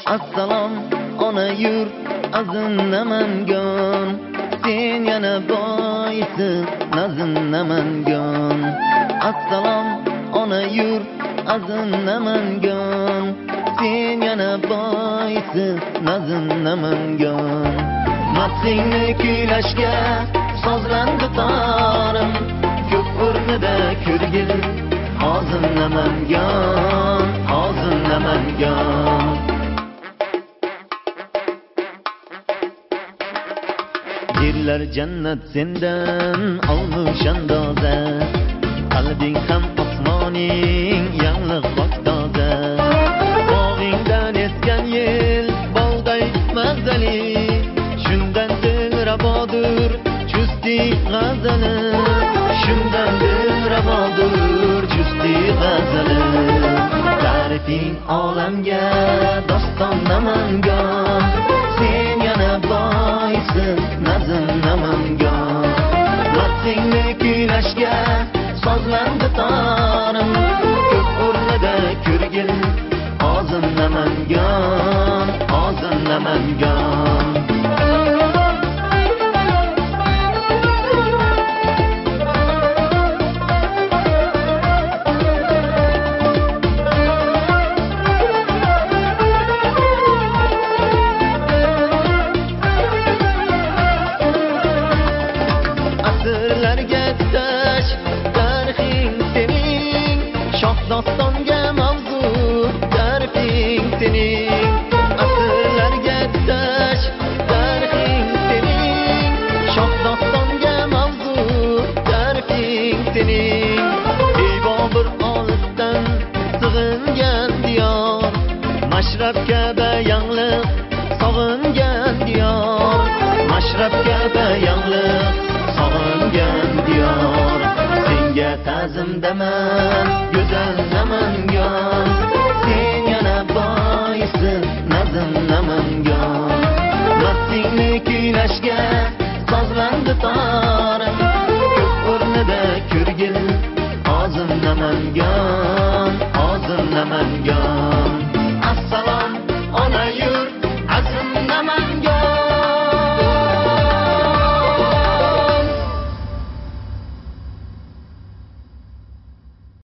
Assalom ona yurt azin namangan, sen yana boysiz nazin namangan. Assalom ona yurt azin namangan, sen yana boysiz nazin namangan. Matsingni kuylashga sozlandi torim, ko'p o'rnida ko'rgil hozin namangan, hozin namangan. Yerlar jannat sendan olmush andoza, qalbing ham osmoning yangliq poktoza. Bog'ingdan esgan yel bog'day mazali, shundandir rabodur chusti g'azali, shundandir rabodur chusti g'azali. Ta'rifing olamga doston namangan, sen yana boysiz nazm namangan. Matsingni kuylashga sozlandi torim, ko'p o'rnida ko'rgil hozin namangan, hozin namangan. Asrlarga tutash tarixing sening, shoh dostonga mavzu tarixing sening. Asrlarga tutash tarixing sening, shoh dostonga mavzu tarixing sening. Ey Bobur olisdan sig'ingan diyor, Mashrab Ka'ba yangliq sog'ingan diyor, Mashrab Ka'ba yangliq sog'ingan diyor. Senga ta'zimdaman go'zal namangan, sen yana boysiz nazm namangan. Matsingni kuylashga sozlandi torim, ko'p o'rnida ko'rgil hozin namangan, hozin namangan.